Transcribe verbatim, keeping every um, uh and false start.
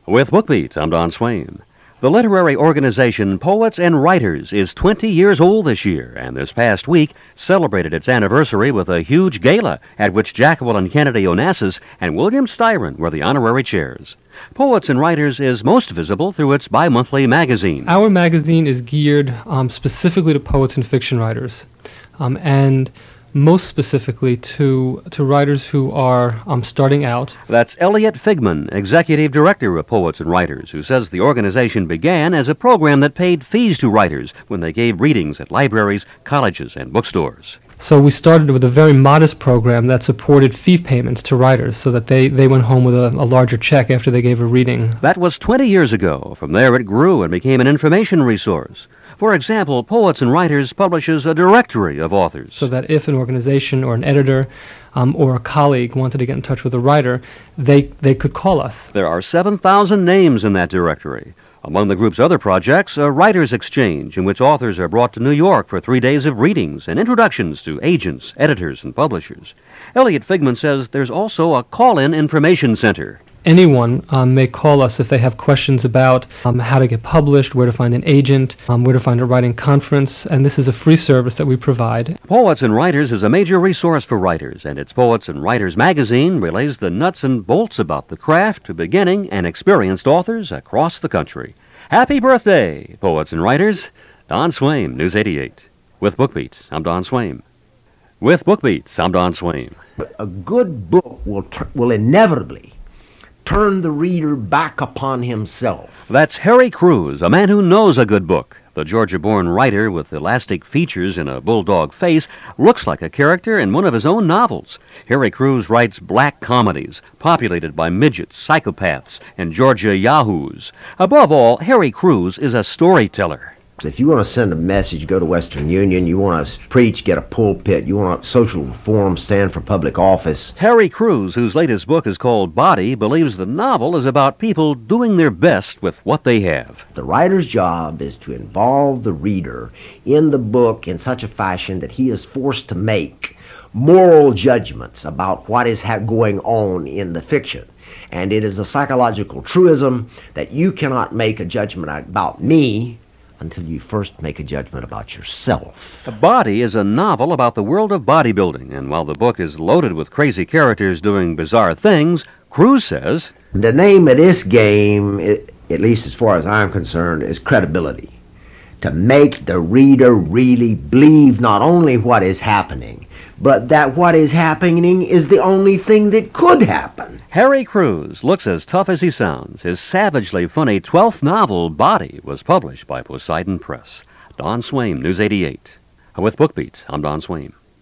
With BookBeat, I'm Don Swain. The literary organization Poets and Writers is twenty years old this year, and this past week celebrated its anniversary with a huge gala at which Jacqueline Kennedy Onassis and William Styron were the honorary chairs. Poets and Writers is most visible through its bi-monthly magazine. Our magazine is geared um, specifically to poets and fiction writers, um, and most specifically to to writers who are um, starting out. That's Elliot Figman, Executive Director of Poets and Writers, who says the organization began as a program that paid fees to writers when they gave readings at libraries, colleges, and bookstores. So we started with a very modest program that supported fee payments to writers so that they, they went home with a, a larger check after they gave a reading. That was twenty years ago. From there it grew and became an information resource. For example, Poets and Writers publishes a directory of authors. So that if an organization or an editor um, or a colleague wanted to get in touch with a writer, they, they could call us. There are seven thousand names in that directory. Among the group's other projects, a writers' exchange in which authors are brought to New York for three days of readings and introductions to agents, editors, and publishers. Elliot Figman says there's also a call-in information center. Anyone um, may call us if they have questions about um, how to get published, where to find an agent, um, where to find a writing conference, and this is a free service that we provide. Poets and Writers is a major resource for writers, and its Poets and Writers magazine relays the nuts and bolts about the craft to beginning and experienced authors across the country. Happy birthday, Poets and Writers. Don Swain, News eighty-eight. With BookBeat, I'm Don Swain. With BookBeat, I'm Don Swain. A good book will tr- will inevitably turn the reader back upon himself. That's Harry Crews, a man who knows a good book. The Georgia-born writer with elastic features and a bulldog face looks like a character in one of his own novels. Harry Crews writes black comedies, populated by midgets, psychopaths, and Georgia yahoos. Above all, Harry Crews is a storyteller. If you want to send a message, go to Western Union. You want to preach, get a pulpit. You want to social reform, stand for public office. Harry Crews, whose latest book is called Body, believes the novel is about people doing their best with what they have. The writer's job is to involve the reader in the book in such a fashion that he is forced to make moral judgments about what is ha- going on in the fiction. And it is a psychological truism that you cannot make a judgment about me until you first make a judgment about yourself. Body is a novel about the world of bodybuilding, and while the book is loaded with crazy characters doing bizarre things, Crews says, the name of this game, it, at least as far as I'm concerned, is credibility. To make the reader really believe not only what is happening, but that what is happening is the only thing that could happen. Harry Crews looks as tough as he sounds. His savagely funny twelfth novel, Body, was published by Poseidon Press. Don Swain, News eighty-eight. With BookBeat, I'm Don Swain.